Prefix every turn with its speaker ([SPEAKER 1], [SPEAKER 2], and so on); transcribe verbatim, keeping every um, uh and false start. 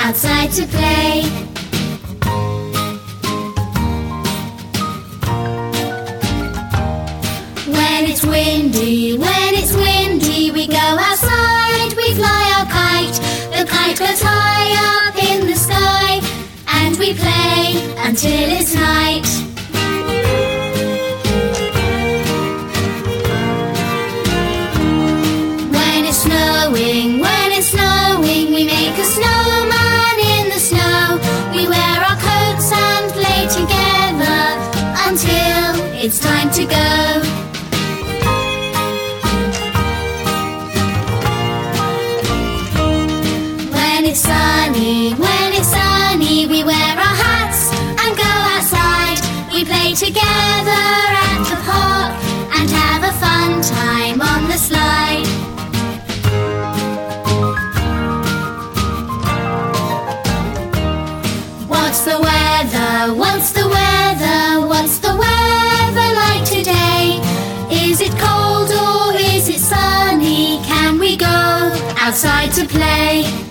[SPEAKER 1] outside to play. When it's windy, when it's windy, we go outside, we fly our kite. The kite goes high up in the sky, and we play until it's night. When it's snowing, when it's snowing, we make a snowman in the snow. We wear our coats and play together until it's time to go. When it's sunny, when it's sunny, we wear our hats and go outside. We play together at the park and have a fun time on the slide. What's the weather? What's the weather? What's the weather like today? Is it cold or is it sunny? Can we go outside to play?